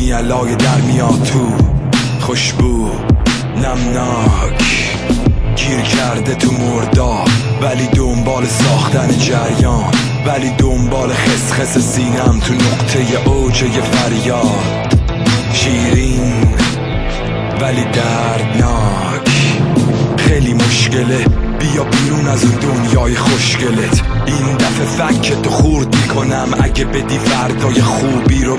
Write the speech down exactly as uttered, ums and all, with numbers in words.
علای در میاد تو خوشبو نمناک گیر کرده تو مردا، ولی دنبال ساختن جریان، ولی دنبال خسخس سینم تو نقطه اوج یه فریاد. شیرین ولی دردناک، خیلی مشکله، بیا بیرون از اون دنیای خوشگلت. این دفعه فکتو خورد میکنم اگه بدی فردای خوبی رو